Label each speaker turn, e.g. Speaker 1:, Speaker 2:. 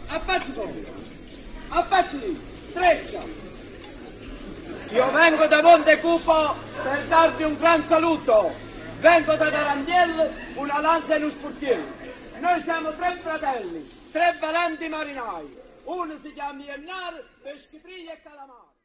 Speaker 1: Affacci subito. Affacci lì. Streccia. Io vengo da Montecupo per darvi un gran saluto. Vengo da Tarandiel, una lanza e un spurtiere. Noi siamo 3 fratelli, 3 valenti marinai. Uno si chiama Iennar, Peschitriglia e Calamari.